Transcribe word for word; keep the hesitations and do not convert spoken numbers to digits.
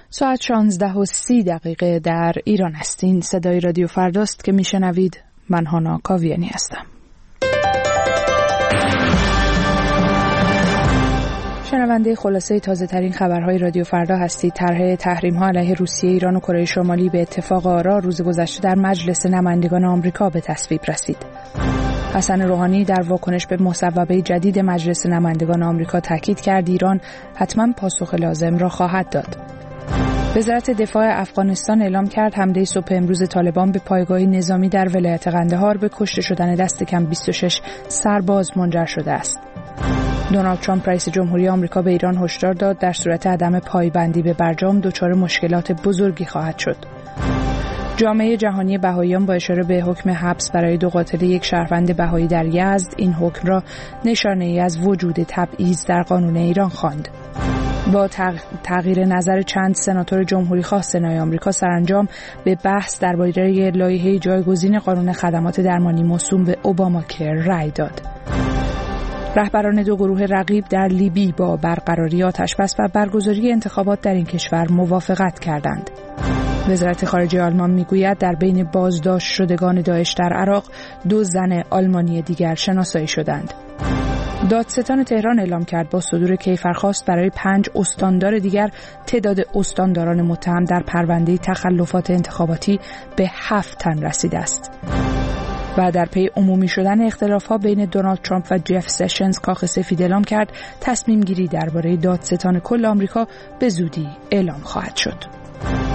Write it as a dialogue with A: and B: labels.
A: ساعت شانزده و سی دقیقه در ایران هستین. صدای رادیو فرداست که میشنوید. من هانا کاویانی هستم. شنونده خلاصه تازه ترین خبرهای رادیو فردا هستید. طرح تحریم ها علیه روسیه، ایران و کره شمالی به اتفاق آرا روز گذشته در مجلس نمایندگان آمریکا به تصویب رسید. حسن روحانی در واکنش به مصوبه جدید مجلس نمایندگان آمریکا تاکید کرد ایران حتما پاسخ لازم را خواهد داد. وزارت دفاع افغانستان اعلام کرد حمله صبح امروز طالبان به پایگاه نظامی در ولایت قندهار به کشته شدن دست کم بیست و شش سرباز منجر شده است. دونالد ترامپ رئیس جمهوری آمریکا به ایران هشدار داد در صورت عدم پایبندی به برجام دچار مشکلات بزرگی خواهد شد. جامعه جهانی بهائیان با اشاره به حکم حبس برای دو قاتل یک شهروند بهایی در یزد این حکم را نشانه‌ای از وجود تبعیض در قانون ایران خواند. با تغییر نظر چند سناتور جمهوری خواه سنای آمریکا سرانجام به بحث درباره لایحه جایگزین قانون خدمات درمانی موسوم به اوباماکر رأی داد. رهبران دو گروه رقیب در لیبی با برقراری آتشبس و برگزاری انتخابات در این کشور موافقت کردند. وزارت خارجه آلمان میگوید در بین بازداشت شدگان داعش در عراق دو زن آلمانی دیگر شناسایی شدند. دادستان تهران اعلام کرد با صدور کیفرخواست برای پنج استاندار دیگر تعداد استانداران متهم در پرونده تخلفات انتخاباتی به هفت تن رسیده است. و در پی عمومی شدن اختلافات بین دونالد ترامپ و جف سشنز کاخ سفید اعلام کرد تصمیم گیری درباره دادستان کل آمریکا به زودی اعلام خواهد شد.